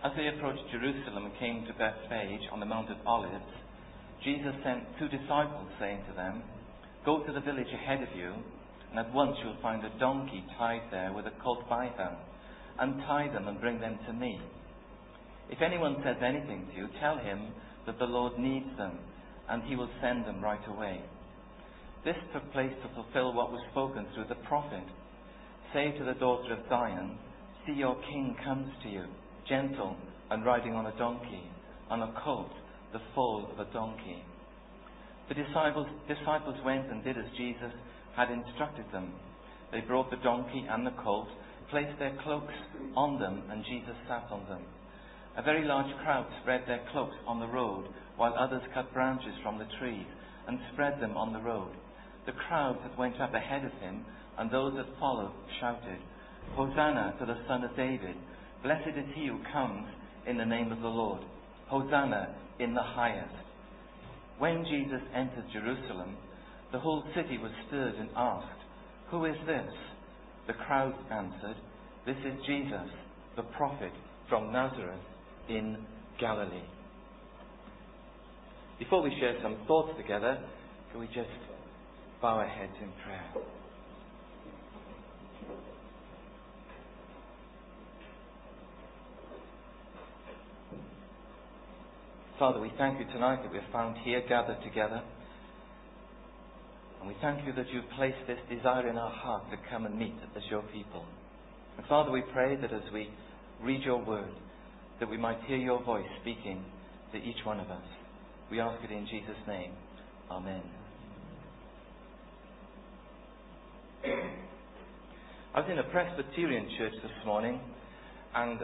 As they approached Jerusalem and came to Bethphage on the Mount of Olives, Jesus sent 2 disciples, saying to them, "Go to the village ahead of you, and at once you will find a donkey tied there with a colt by her. Untie them and bring them to me. If anyone says anything to you, tell him that the Lord needs them, and he will send them right away." This took place to fulfill what was spoken through the prophet. "Say to the daughter of Zion, see your king comes to you, gentle and riding on a donkey, on a colt, the foal of a donkey." The disciples went and did as Jesus had instructed them. They brought the donkey and the colt, placed their cloaks on them, and Jesus sat on them. A very large crowd spread their cloaks on the road, while others cut branches from the trees and spread them on the road. The crowd that went up ahead of him and those that followed shouted, "Hosanna to the Son of David! Blessed is he who comes in the name of the Lord! Hosanna in the highest!" When Jesus entered Jerusalem, the whole city was stirred and asked, "Who is this?" The crowd answered, "This is Jesus, the prophet from Nazareth in Galilee." Before we share some thoughts together, can we just bow our heads in prayer? Father, we thank you tonight that we are found here gathered together. And we thank you that you've placed this desire in our heart to come and meet as your people. And Father, we pray that as we read your word, that we might hear your voice speaking to each one of us. We ask it in Jesus' name. Amen. I was in a Presbyterian church this morning, and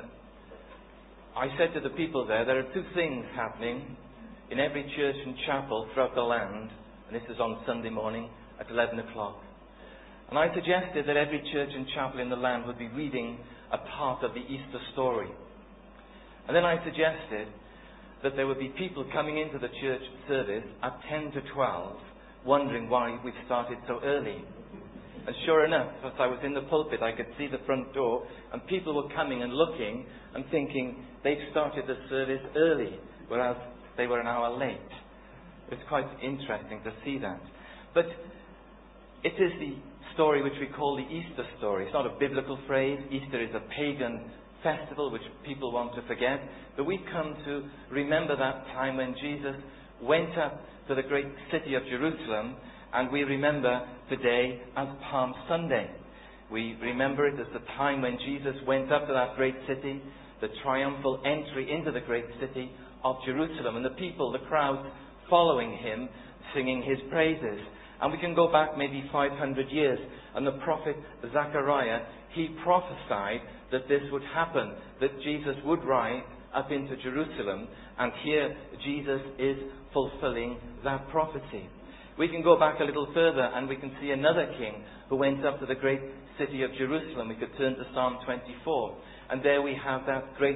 I said to the people there are 2 things happening in every church and chapel throughout the land, and this is on Sunday morning at 11 o'clock. And I suggested that every church and chapel in the land would be reading a part of the Easter story. And then I suggested that there would be people coming into the church service at 10 to 12, wondering why we've started so early. And sure enough, as I was in the pulpit, I could see the front door, and people were coming and looking and thinking they'd started the service early, whereas they were an hour late. It's quite interesting to see that. But it is the story which we call the Easter story. It's not a biblical phrase. Easter is a pagan festival which people want to forget. But we've come to remember that time when Jesus went up to the great city of Jerusalem, and we remember today as Palm Sunday. We remember it as the time when Jesus went up to that great city, the triumphal entry into the great city of Jerusalem, and the people, the crowds following him, singing his praises. And we can go back maybe 500 years, and the prophet Zechariah, he prophesied that this would happen, that Jesus would ride up into Jerusalem, and here Jesus is fulfilling that prophecy. We can go back a little further and we can see another king who went up to the great city of Jerusalem. We could turn to Psalm 24. And there we have that great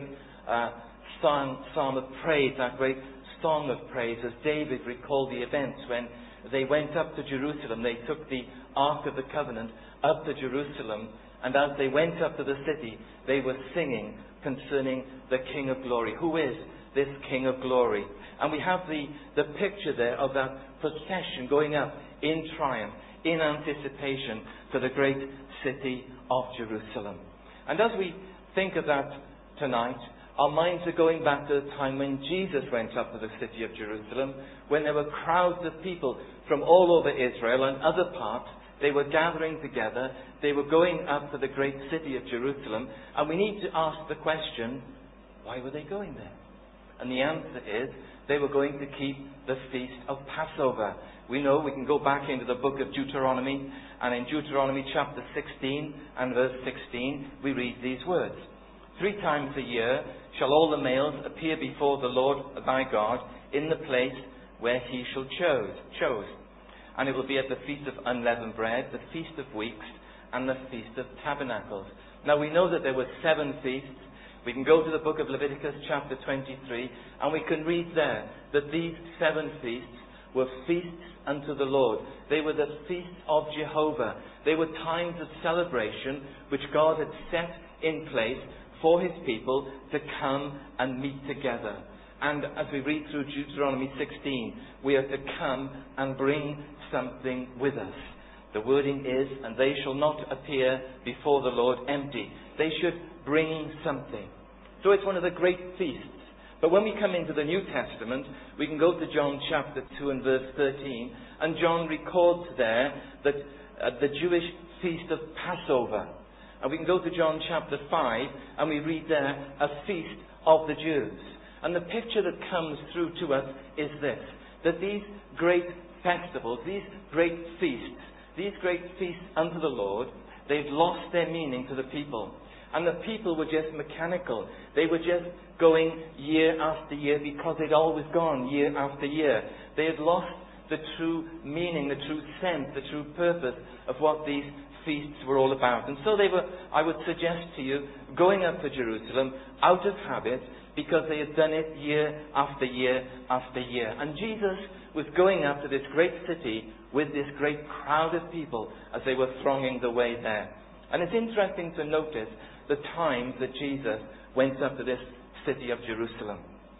psalm of praise, that great song of praise, as David recalled the events when they went up to Jerusalem. They took the Ark of the Covenant up to Jerusalem. And as they went up to the city, they were singing concerning the King of Glory. Who is this King of Glory? And we have the picture there of that procession going up in triumph, in anticipation for the great city of Jerusalem. And as we think of that tonight, our minds are going back to the time when Jesus went up to the city of Jerusalem, when there were crowds of people from all over Israel and other parts. They were gathering together. They were going up to the great city of Jerusalem. And we need to ask the question, why were they going there? And the answer is, they were going to keep the feast of Passover. We know, we can go back into the book of Deuteronomy, and in Deuteronomy chapter 16 and verse 16, we read these words. 3 times a year shall all the males appear before the Lord thy God in the place where he shall chose. And it will be at the feast of unleavened bread, the feast of weeks, and the feast of tabernacles. Now we know that there were 7 feasts. We can go to the book of Leviticus chapter 23, and we can read there that these 7 feasts were feasts unto the Lord. They were the feasts of Jehovah. They were times of celebration which God had set in place for his people to come and meet together. And as we read through Deuteronomy 16, we are to come and bring something with us. The wording is, and they shall not appear before the Lord empty. They should bring something. So it's one of the great feasts. But when we come into the New Testament, we can go to John chapter 2 and verse 13, and John records there that the Jewish feast of Passover. And we can go to John chapter 5, and we read there a feast of the Jews. And the picture that comes through to us is this, that these great festivals, these great feasts unto the Lord, they've lost their meaning to the people. And the people were just mechanical. They were just going year after year because they'd always gone year after year. They had lost the true meaning, the true sense, the true purpose of what these feasts were all about. And so they were, I would suggest to you, going up to Jerusalem out of habit because they had done it year after year after year. And Jesus was going up to this great city with this great crowd of people as they were thronging the way there. And it's interesting to notice the times that Jesus went up to this city of Jerusalem.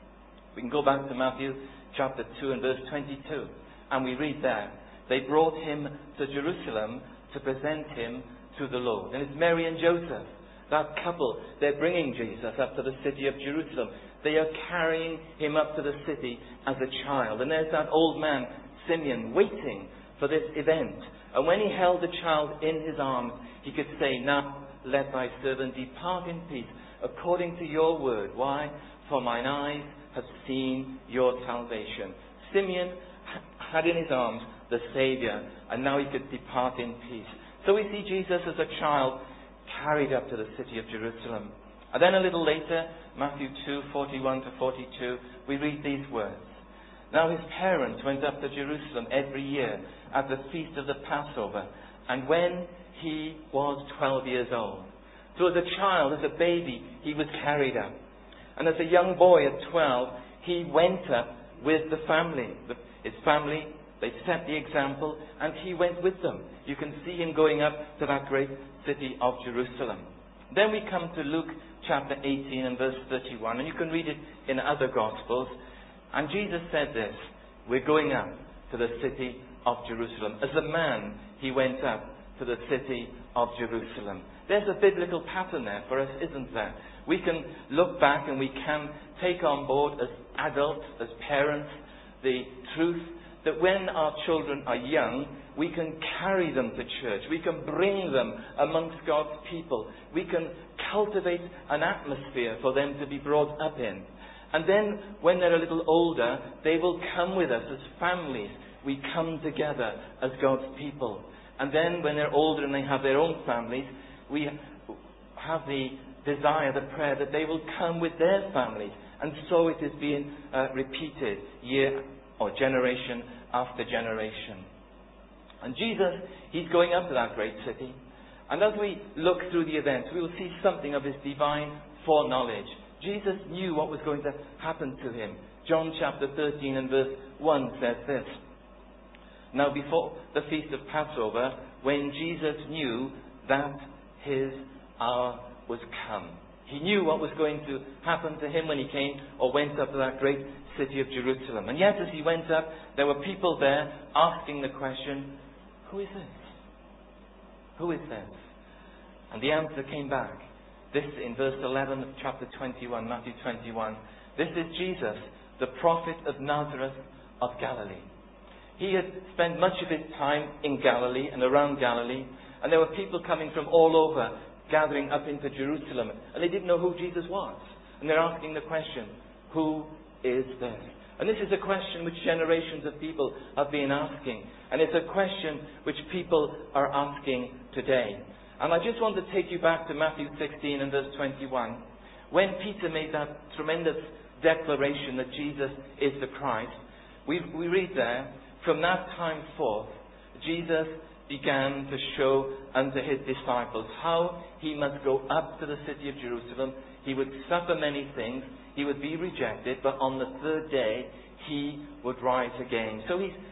We can go back to Matthew chapter 2 and verse 22, and we read there, they brought him to Jerusalem to present him to the Lord. And it's Mary and Joseph, that couple, they're bringing Jesus up to the city of Jerusalem. They are carrying him up to the city as a child. And there's that old man, Simeon, waiting for this event. And when he held the child in his arms, he could say, now let thy servant depart in peace, according to your word. Why? For mine eyes have seen your salvation. Simeon had in his arms the Saviour, and now he could depart in peace. So we see Jesus as a child carried up to the city of Jerusalem. And then a little later, Matthew 2:41 to 42, we read these words. Now his parents went up to Jerusalem every year at the feast of the Passover, and when he was 12 years old. So as a child, as a baby, he was carried up. And as a young boy at 12, he went up with the family. His family, they set the example, and he went with them. You can see him going up to that great city of Jerusalem. Then we come to Luke chapter 18 and verse 31, and you can read it in other Gospels. And Jesus said this, we're going up to the city of Jerusalem. As a man, he went up to the city of Jerusalem. There's a biblical pattern there for us, isn't there? We can look back and we can take on board as adults, as parents, the truth that when our children are young, we can carry them to church. We can bring them amongst God's people. We can cultivate an atmosphere for them to be brought up in. And then when they're a little older, they will come with us as families. We come together as God's people. And then when they're older and they have their own families, we have the desire, the prayer that they will come with their families. And so it is being repeated year or generation after generation. And Jesus, he's going up to that great city. And as we look through the events, we will see something of his divine foreknowledge. Jesus knew what was going to happen to him. John chapter 13 and verse 1 says this. Now before the feast of Passover, when Jesus knew that his hour was come. He knew what was going to happen to him when he came or went up to that great city of Jerusalem. And yet as he went up, there were people there asking the question, who is this? Who is this? And the answer came back. This in verse 11 of chapter 21, Matthew 21. This is Jesus, the prophet of Nazareth of Galilee. He had spent much of his time in Galilee and around Galilee, and there were people coming from all over, gathering up into Jerusalem, and they didn't know who Jesus was. And they're asking the question, who is this? And this is a question which generations of people have been asking, and it's a question which people are asking today. And I just want to take you back to Matthew 16 and verse 21, when Peter made that tremendous declaration that Jesus is the Christ. We read there, from that time forth, Jesus began to show unto his disciples how he must go up to the city of Jerusalem. He would suffer many things. He would be rejected, but on the third day he would rise again. So he's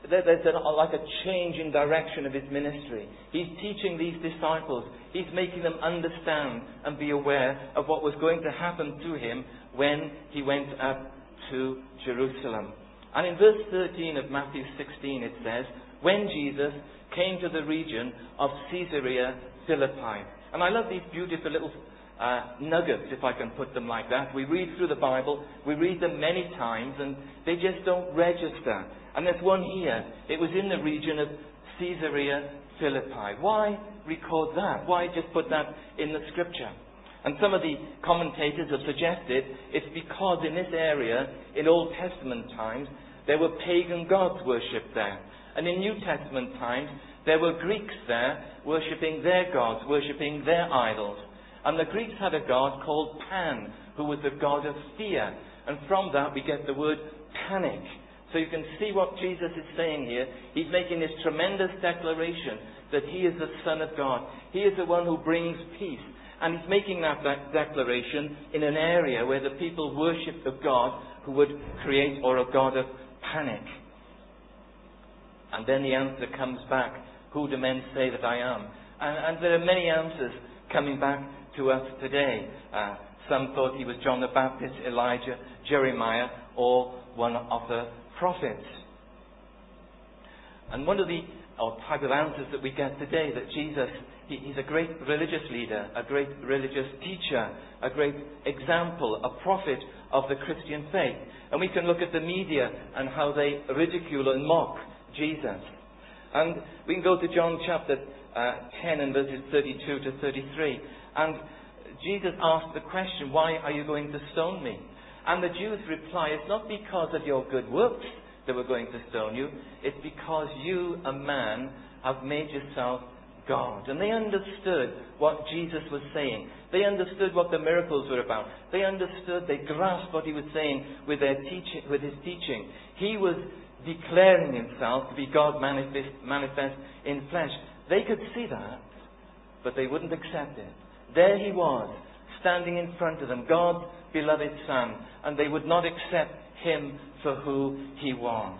there's like a change in direction of his ministry. He's teaching these disciples. He's making them understand and be aware of what was going to happen to him when he went up to Jerusalem. And in verse 13 of Matthew 16 it says, when Jesus came to the region of Caesarea Philippi. And I love these beautiful little nuggets, if I can put them like that. We read through the Bible, we read them many times, and they just don't register. And there's one here. It was in the region of Caesarea Philippi. Why record that? Why just put that in the scripture? And some of the commentators have suggested it's because in this area, in Old Testament times, there were pagan gods worshipped there. And in New Testament times, there were Greeks there worshipping their gods, worshipping their idols. And the Greeks had a god called Pan, who was the god of fear. And from that we get the word panic. So you can see what Jesus is saying here. He's making this tremendous declaration that he is the Son of God. He is the one who brings peace. And he's making that declaration in an area where the people worshipped a god who would create, or a god of panic. And then the answer comes back, who do men say that I am? And there are many answers coming back to us today. Some thought he was John the Baptist, Elijah, Jeremiah, or one of the prophets. And one of the type of answers that we get today, that Jesus, he's a great religious leader, a great religious teacher, a great example, a prophet of the Christian faith. And we can look at the media and how they ridicule and mock Jesus. And we can go to John chapter 10 and verses 32 to 33. And Jesus asked the question, why are you going to stone me? And the Jews reply, it's not because of your good works that we're going to stone you. It's because you, a man, have made yourself God. And they understood what Jesus was saying. They understood what the miracles were about. They understood, they grasped what he was saying with his teaching. He was declaring himself to be God manifest in flesh. They could see that, but they wouldn't accept it. There he was, standing in front of them, God's beloved Son, and they would not accept him for who he was.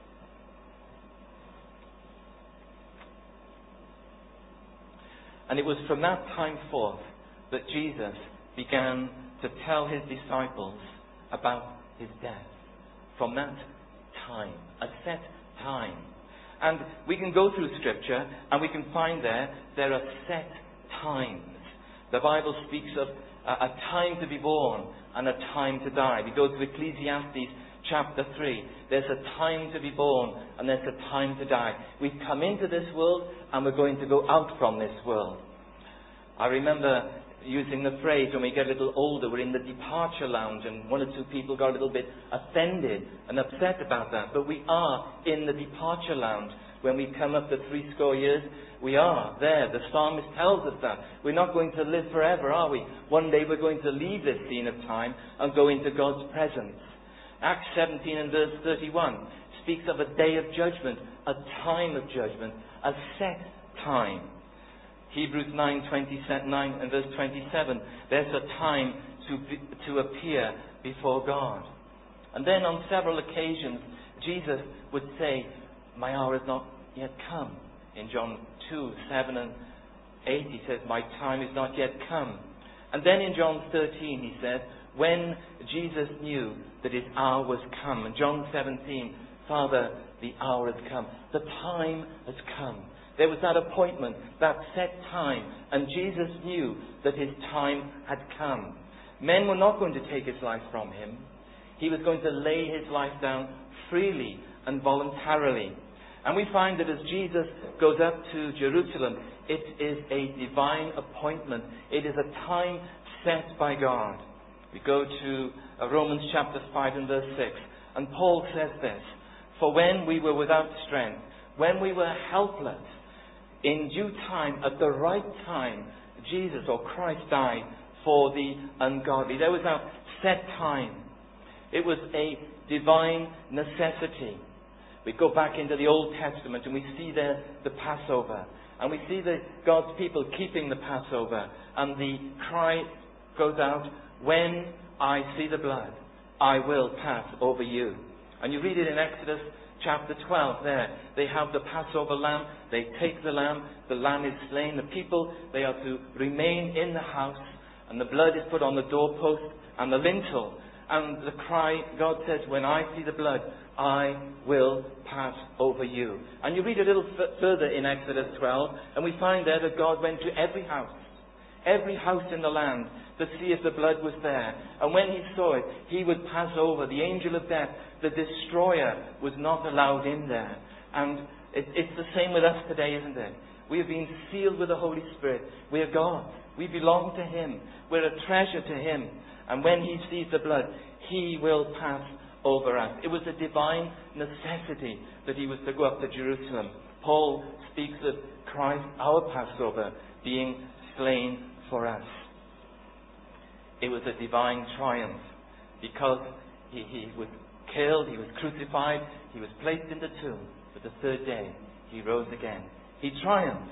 And it was from that time forth that Jesus began to tell his disciples about his death. From that time, a set time. And we can go through Scripture and we can find there are set times. The Bible speaks of a time to be born and a time to die. We go to Ecclesiastes chapter 3. There's a time to be born and there's a time to die. We come into this world and we're going to go out from this world. I remember using the phrase, when we get a little older, we're in the departure lounge, and one or two people got a little bit offended and upset about that. But we are in the departure lounge. When we come up to 80 years, we are there. The psalmist tells us that. We're not going to live forever, are we? One day we're going to leave this scene of time and go into God's presence. Acts 17 and verse 31 speaks of a day of judgment, a time of judgment, a set time. Hebrews 9 and verse 27, there's a time to appear before God. And then on several occasions, Jesus would say, my hour has not yet come. In John 2, 7 and 8, he says, my time is not yet come. And then in John 13, he says, when Jesus knew that his hour was come. And John 17, Father, the hour has come. The time has come. There was that appointment, that set time, and Jesus knew that his time had come. Men were not going to take his life from him. He was going to lay his life down freely and voluntarily. And we find that as Jesus goes up to Jerusalem, it is a divine appointment. It is a time set by God. We go to Romans chapter 5 and verse 6, and Paul says this, for when we were without strength, when we were helpless, in due time, at the right time, Jesus or Christ died for the ungodly. There was a set time. It was a divine necessity. We go back into the Old Testament and we see there the Passover. And we see God's people keeping the Passover. And the cry goes out, when I see the blood, I will pass over you. And you read it in Exodus chapter 12 there. They have the Passover lamb. They take the lamb is slain. The people, they are to remain in the house, and the blood is put on the doorpost and the lintel. And the cry, God says, when I see the blood, I will pass over you. And you read a little further in Exodus 12, and we find there that God went to every house in the land, to see if the blood was there. And when he saw it, he would pass over. The angel of death, the destroyer, was not allowed in there. And it's the same with us today, isn't it? We have been sealed with the Holy Spirit. We are God's. We belong to him. We're a treasure to him. And when he sees the blood, he will pass over us. It was a divine necessity that he was to go up to Jerusalem. Paul speaks of Christ, our Passover, being slain for us. It was a divine triumph, because he was killed, he was crucified, he was placed in the tomb, but the third day he rose again. He triumphed.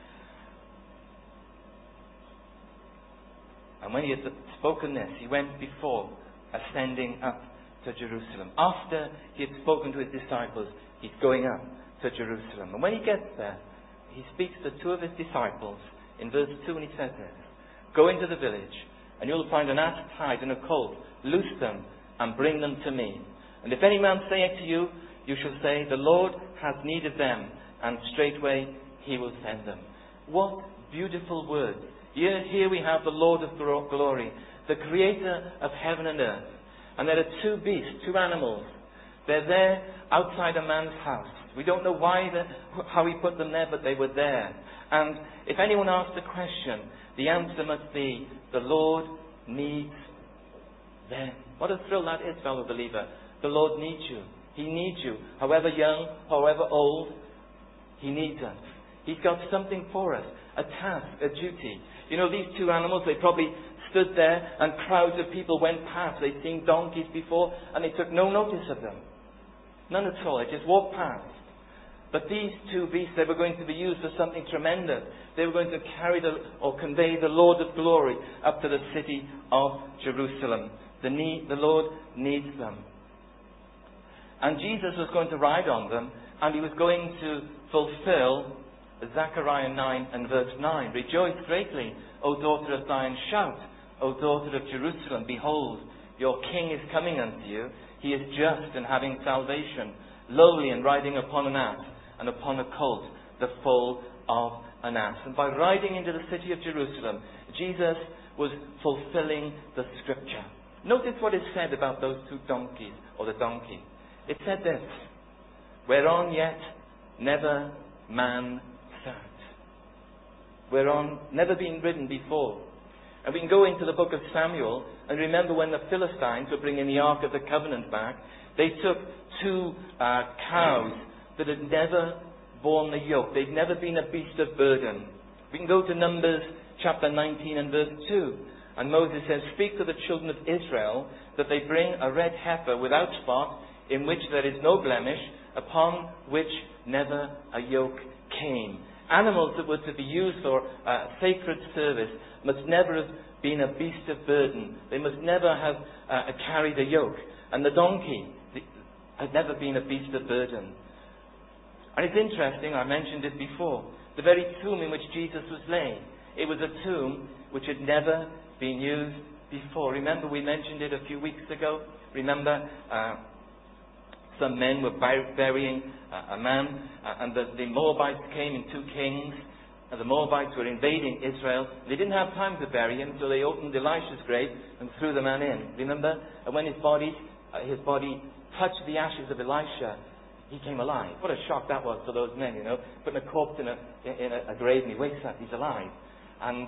And when he had spoken this, he went before, ascending up to Jerusalem. After he had spoken to his disciples, he's going up to Jerusalem. And when he gets there, he speaks to two of his disciples in verse 2, and he says this: "Go into the village, and you'll find an ass tied and a colt. Loose them and bring them to me. And if any man say it to you, you shall say, the Lord has need of them, and straightway he will send them." What beautiful words. Here we have the Lord of glory, the creator of heaven and earth. And there are two beasts, two animals. They're there outside a man's house. We don't know how he put them there, but they were there. And if anyone asks the question, the answer must be, the Lord needs them. What a thrill that is, fellow believer. The Lord needs you. He needs you. However young, however old, he needs us. He's got something for us. A task, a duty. You know, these two animals, they probably stood there and crowds of people went past. They'd seen donkeys before and they took no notice of them. None at all. They just walked past. But these two beasts, they were going to be used for something tremendous. They were going to convey the Lord of glory up to the city of Jerusalem. The Lord needs them. And Jesus was going to ride on them, and he was going to fulfill Zechariah 9 and verse 9. "Rejoice greatly, O daughter of Zion. Shout, O daughter of Jerusalem. Behold, your king is coming unto you. He is just and having salvation, lowly and riding upon an ass, and upon a colt, the foal of an ass." And by riding into the city of Jerusalem, Jesus was fulfilling the scripture. Notice what is said about those two donkeys, or the donkey. It said this: "Whereon yet never man sat." Whereon never been ridden before. And we can go into the book of Samuel and remember when the Philistines were bringing the Ark of the Covenant back, they took two cows that had never borne the yoke. They'd never been a beast of burden. We can go to Numbers chapter 19 and verse 2. And Moses says, "Speak to the children of Israel that they bring a red heifer without spot, in which there is no blemish, upon which never a yoke came." Animals that were to be used for sacred service must never have been a beast of burden. They must never have carried a yoke. And the donkey had never been a beast of burden. And it's interesting, I mentioned it before, the very tomb in which Jesus was laid. It was a tomb which had never been used before. Remember, we mentioned it a few weeks ago. Remember, some men were burying a man, and the Moabites came in 2 Kings. And the Moabites were invading Israel. They didn't have time to bury him, so they opened Elisha's grave and threw the man in. Remember? And when his body touched the ashes of Elisha, he came alive. What a shock that was for those men, you know. Putting a corpse in a grave and he wakes up, he's alive. And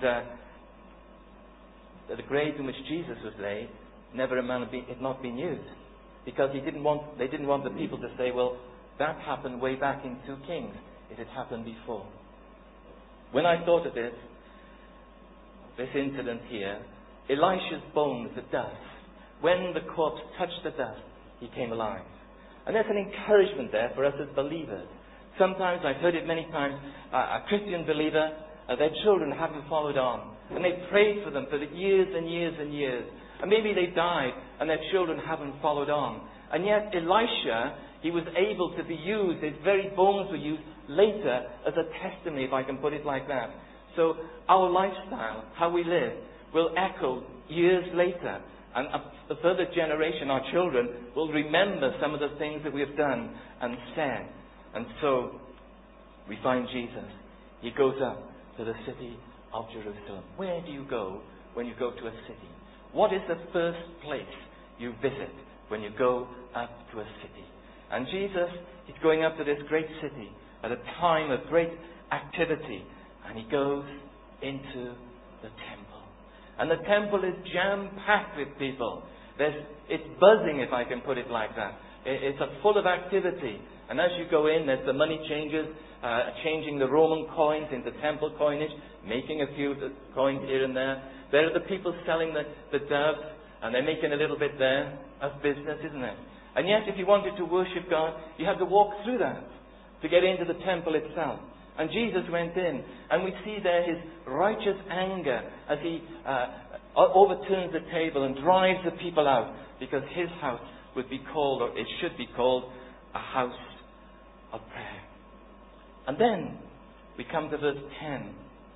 the grave in which Jesus was laid, never a man had not been used. Because they didn't want the people to say, well, that happened way back in 2 Kings. It had happened before. When I thought of this incident here, Elisha's bones, the dust, when the corpse touched the dust, he came alive. And there's an encouragement there for us as believers. Sometimes, I've heard it many times, a Christian believer, their children haven't followed on. And they've prayed for them for years and years and years. And maybe they died and their children haven't followed on. And yet Elisha, he was able to be used, his very bones were used later as a testimony, if I can put it like that. So our lifestyle, how we live, will echo years later. And a further generation, our children, will remember some of the things that we have done and said. And so we find Jesus. He goes up to the city of Jerusalem. Where do you go when you go to a city? What is the first place you visit when you go up to a city? And Jesus is going up to this great city at a time of great activity. And he goes into the temple. And the temple is jam-packed with people. It's buzzing, if I can put it like that. It's full of activity. And as you go in, there's the money changers changing the Roman coins into temple coinage, making a few coins here and there. There are the people selling the doves, and they're making a little bit there of business, isn't it? And yet, if you wanted to worship God, you had to walk through that to get into the temple itself. And Jesus went in, and we see there his righteous anger as he overturns the table and drives the people out, because his house would be called, or it should be called, a house of prayer. And then we come to verse 10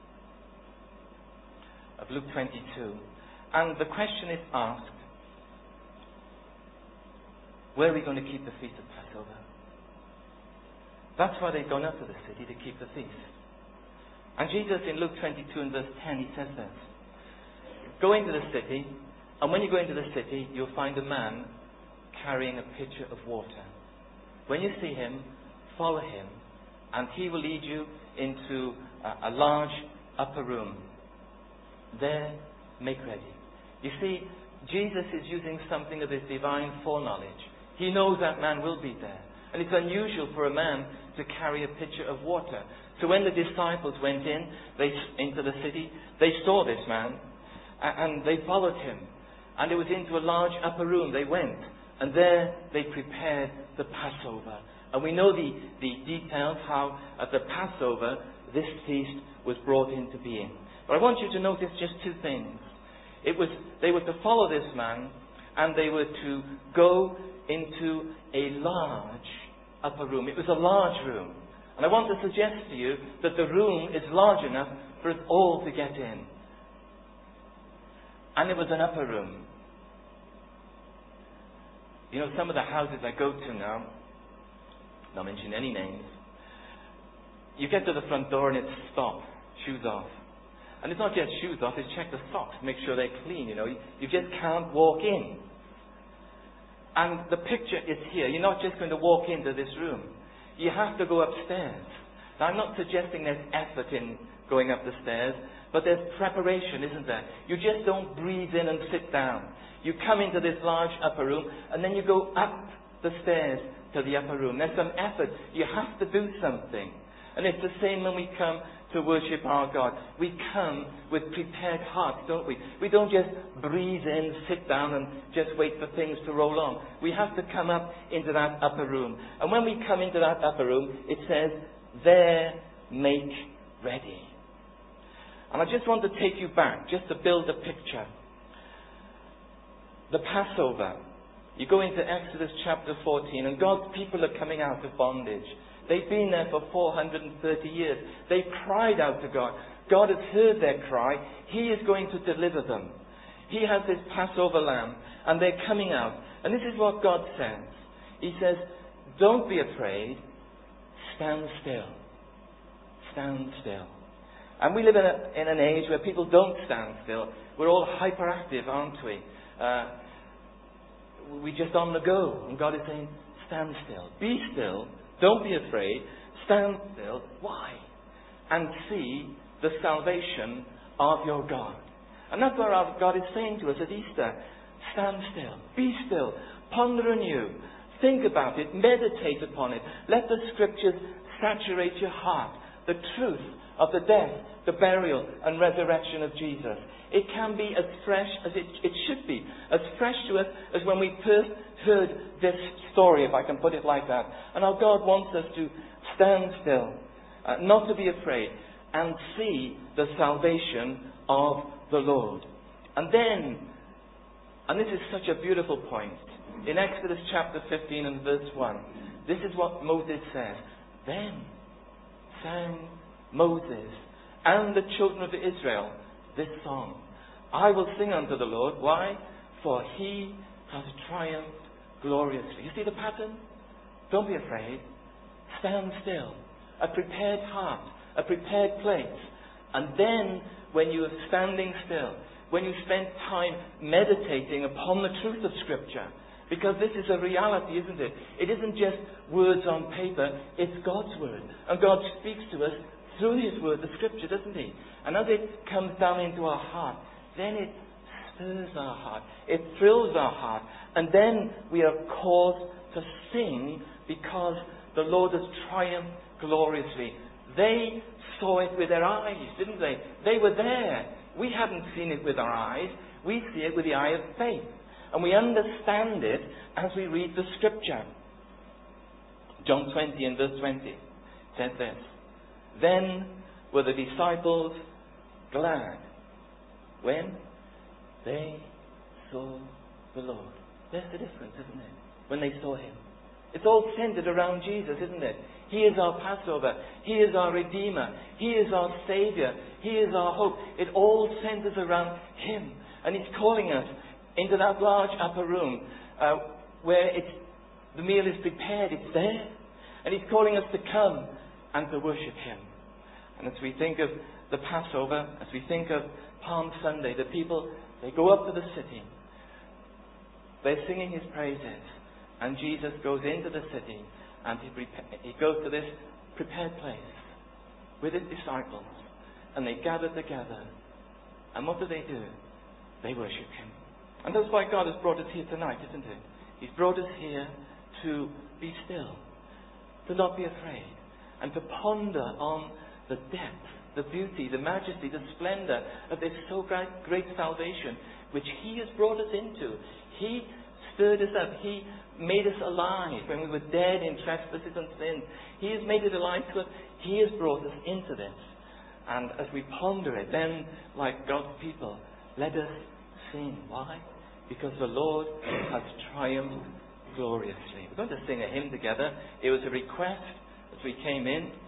of Luke 22, and the question is asked, where are we going to keep the feast of Passover? That's why they've gone up to the city, to keep the feast. And Jesus in Luke 22 and verse 10, he says this: go into the city, and when you go into the city, you'll find a man carrying a pitcher of water. When you see him, follow him, and he will lead you into a large upper room. There, make ready. You see, Jesus is using something of his divine foreknowledge. He knows that man will be there. And it's unusual for a man to carry a pitcher of water. So when the disciples went into the city, they saw this man, and they followed him. And it was into a large upper room they went. And there they prepared the Passover. And we know the details how at the Passover this feast was brought into being. But I want you to notice just two things. They were to follow this man, and they were to go into a large upper room. It was a large room. And I want to suggest to you that the room is large enough for us all to get in. And it was an upper room. You know, some of the houses I go to now, not mention any names, you get to the front door and it's stop, shoes off. And it's not just shoes off, it's check the socks, make sure they're clean, you know. You just can't walk in. And the picture is here. You're not just going to walk into this room. You have to go upstairs. Now, I'm not suggesting there's effort in going up the stairs, but there's preparation, isn't there? You just don't breeze in and sit down. You come into this large upper room, and then you go up the stairs to the upper room. There's some effort. You have to do something. And it's the same when we come to worship our God. We come with prepared hearts, don't we? We don't just breeze in, sit down, and just wait for things to roll on. We have to come up into that upper room. And when we come into that upper room, it says, there, make ready. And I just want to take you back, just to build a picture. The Passover. You go into Exodus chapter 14, and God's people are coming out of bondage. They've been there for 430 years. They've cried out to God. God has heard their cry. He is going to deliver them. He has this Passover lamb, and they're coming out. And this is what God says. He says, don't be afraid. Stand still. Stand still. And we live in an age where people don't stand still. We're all hyperactive, aren't we? We're just on the go. And God is saying, stand still. Be still. Don't be afraid. Stand still. Why? And see the salvation of your God. And that's what our God is saying to us at Easter. Stand still. Be still. Ponder anew. Think about it. Meditate upon it. Let the Scriptures saturate your heart. The truth of the death, the burial, and resurrection of Jesus. It can be as fresh as it should be. As fresh to us as when we first heard this story, if I can put it like that. And our God wants us to stand still, not to be afraid, and see the salvation of the Lord. And then, and this is such a beautiful point, In Exodus chapter 15 and verse 1, this is what Moses says. Then sang Moses and the children of Israel this song. I will sing unto the Lord. Why? For he has triumphed gloriously. You see the pattern? Don't be afraid. Stand still. A prepared heart. A prepared place. And then, when you are standing still, when you spend time meditating upon the truth of Scripture, because this is a reality, isn't it? It isn't just words on paper, it's God's Word. And God speaks to us through His Word, the Scripture, doesn't He? And as it comes down into our heart, then it stirs our heart. It thrills our heart. And then we are caused to sing because the Lord has triumphed gloriously. They saw it with their eyes, didn't they? They were there. We hadn't seen it with our eyes. We see it with the eye of faith. And we understand it as we read the Scripture. John 20 and verse 20 says this. Then were the disciples glad when they saw the Lord. There's the difference, isn't it? When they saw Him. It's all centered around Jesus, isn't it? He is our Passover. He is our Redeemer. He is our Saviour. He is our hope. It all centers around Him. And He's calling us into that large upper room where the meal is prepared. It's there. And He's calling us to come and to worship Him. And as we think of the Passover, as we think of Palm Sunday, the people, they go up to the city. They're singing His praises. And Jesus goes into the city and he goes to this prepared place with His disciples. And they gather together. And what do? They worship Him. And that's why God has brought us here tonight, isn't it? He's brought us here to be still, to not be afraid, and to ponder on the depth, the beauty, the majesty, the splendor of this so great salvation which He has brought us into. He stirred us up. He made us alive when we were dead in trespasses and sins. He has made it alive to us. He has brought us into this. And as we ponder it, then, like God's people, let us sing. Why? Because the Lord has triumphed gloriously. We're going to sing a hymn together. It was a request as we came in.